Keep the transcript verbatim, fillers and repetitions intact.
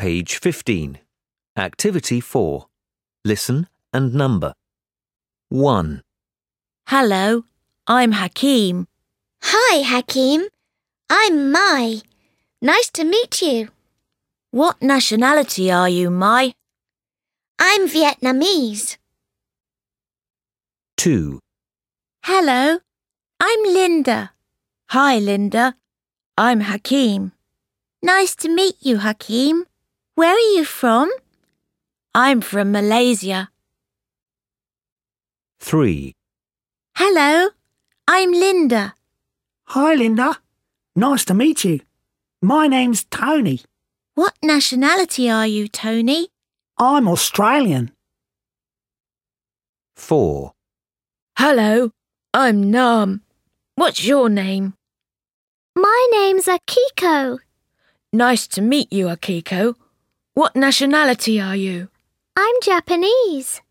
page fifteen. Activity four. Listen and number. one. Hello, I'm Hakeem. Hi, Hakeem. I'm Mai. Nice to meet you. What nationality are you, Mai? I'm Vietnamese. two. Hello, I'm Linda. Hi, Linda. I'm Hakeem. Nice to meet you, Hakeem. Where are you from? I'm from Malaysia. three. Hello, I'm Linda. Hi, Linda. Nice to meet you. My name's Tony. What nationality are you, Tony? I'm Australian. four. Hello, I'm Nam. What's your name? My name's Akiko. Nice to meet you, Akiko. What nationality are you? I'm Japanese.